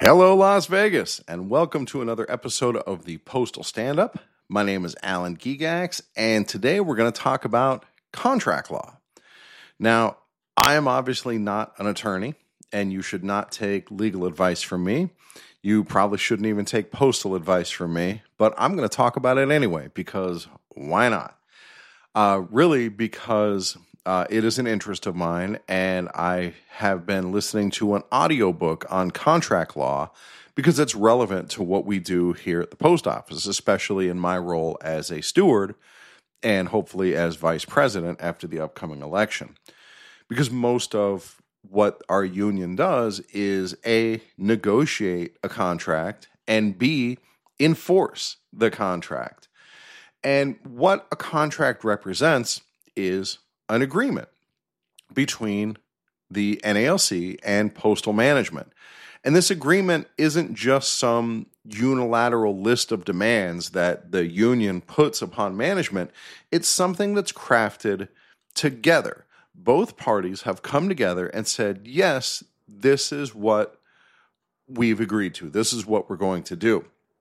Hello, Las Vegas, and welcome to another episode of the Postal Stand-Up. My name is Alan Gigax, and today we're going to talk about contract law. Now, I am obviously not an attorney, and you should not take legal advice from me. You probably shouldn't even take postal advice from me, but I'm going to talk about it anyway, because why not? Really, because it is an interest of mine, and I have been listening to an audiobook on contract law because it's relevant to what we do here at the post office, especially in my role as a steward and hopefully as vice president after the upcoming election. Because most of what our union does is A, negotiate a contract, and B, enforce the contract. And what a contract represents is an agreement between the NALC and postal management. And this agreement isn't just some unilateral list of demands that the union puts upon management. It's something that's crafted together. Both parties have come together and said, yes, this is what we've agreed to. This is what we're going to do.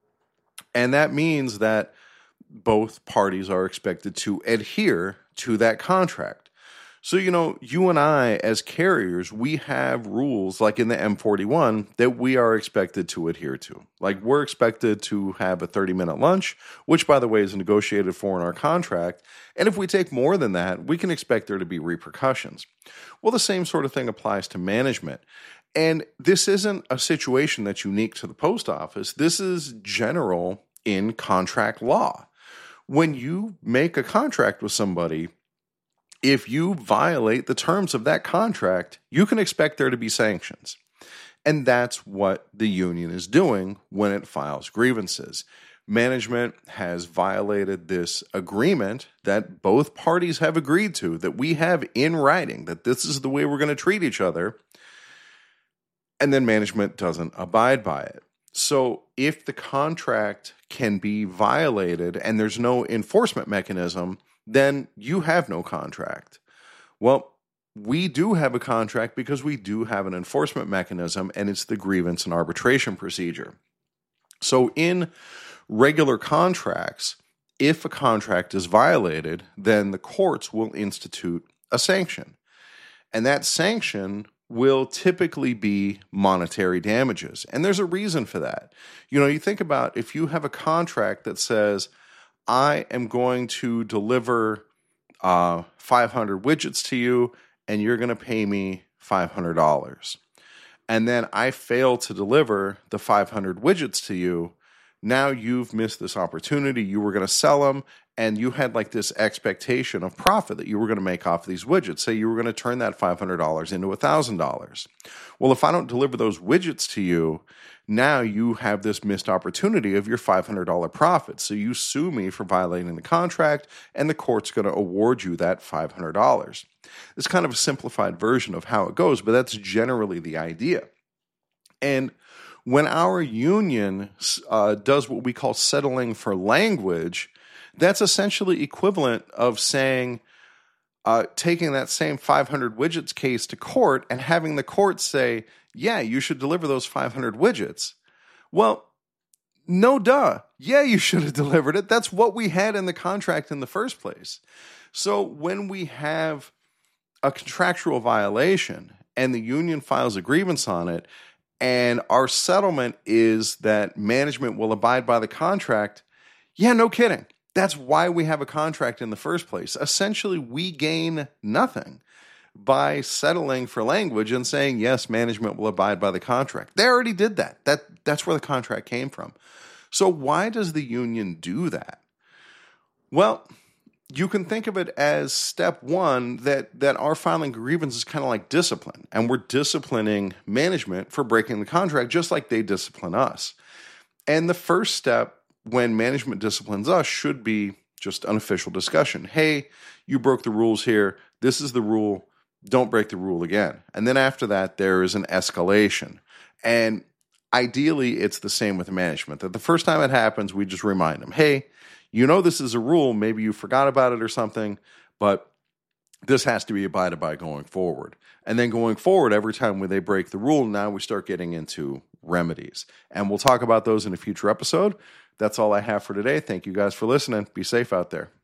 And that means that both parties are expected to adhere to that contract. So, you and I as carriers, we have rules like in the M41 that we are expected to adhere to. Like we're expected to have a 30-minute lunch, which by the way is negotiated for in our contract. And if we take more than that, we can expect there to be repercussions. Well, the same sort of thing applies to management. And this isn't a situation that's unique to the post office. This is general in contract law. When you make a contract with somebody, if you violate the terms of that contract, you can expect there to be sanctions. And that's what the union is doing when it files grievances. Management has violated this agreement that both parties have agreed to, that we have in writing, that this is the way we're going to treat each other. And then management doesn't abide by it. So if the contract can be violated and there's no enforcement mechanism, then you have no contract. Well, we do have a contract because we do have an enforcement mechanism, and it's the grievance and arbitration procedure. So in regular contracts, if a contract is violated, then the courts will institute a sanction. And that sanction will typically be monetary damages. And there's a reason for that. You think about if you have a contract that says, I am going to deliver 500 widgets to you, and you're going to pay me $500. And then I fail to deliver the 500 widgets to you. Now you've missed this opportunity. You were going to sell them, and you had like this expectation of profit that you were going to make off of these widgets. Say you were going to turn that $500 into $1,000. Well, if I don't deliver those widgets to you, now you have this missed opportunity of your $500 profit. So you sue me for violating the contract, and the court's going to award you that $500. It's kind of a simplified version of how it goes, but that's generally the idea. And when our union does what we call settling for language, that's essentially equivalent of saying, taking that same 500 widgets case to court and having the court say, yeah, you should deliver those 500 widgets. Well, no duh. Yeah, you should have delivered it. That's what we had in the contract in the first place. So when we have a contractual violation and the union files a grievance on it, and our settlement is that management will abide by the contract, yeah, no kidding. That's why we have a contract in the first place. Essentially, we gain nothing by settling for language and saying, yes, management will abide by the contract. They already did that. That's where the contract came from. So why does the union do that? Well, you can think of it as step one, that our filing grievance is kind of like discipline, and we're disciplining management for breaking the contract just like they discipline us. And the first step when management disciplines us should be just an official discussion. Hey, you broke the rules here. This is the rule. Don't break the rule again. And then after that, there is an escalation. And ideally, it's the same with management, that the first time it happens, we just remind them, hey, this is a rule. Maybe you forgot about it or something, but this has to be abided by going forward. And then going forward, every time when they break the rule, now we start getting into remedies. And we'll talk about those in a future episode. That's all I have for today. Thank you guys for listening. Be safe out there.